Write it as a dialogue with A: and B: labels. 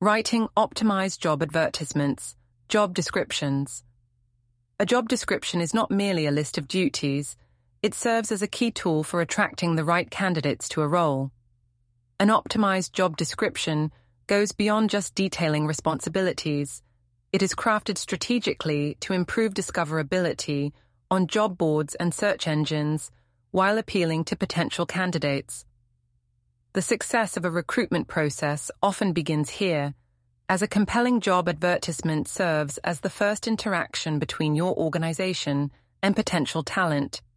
A: Writing optimized job advertisements, job descriptions. A job description is not merely a list of duties, it serves as a key tool for attracting the right candidates to a role. An optimized job description goes beyond just detailing responsibilities. It is crafted strategically to improve discoverability on job boards and search engines while appealing to potential candidates. The success of a recruitment process often begins here, as a compelling job advertisement serves as the first interaction between your organization and potential talent.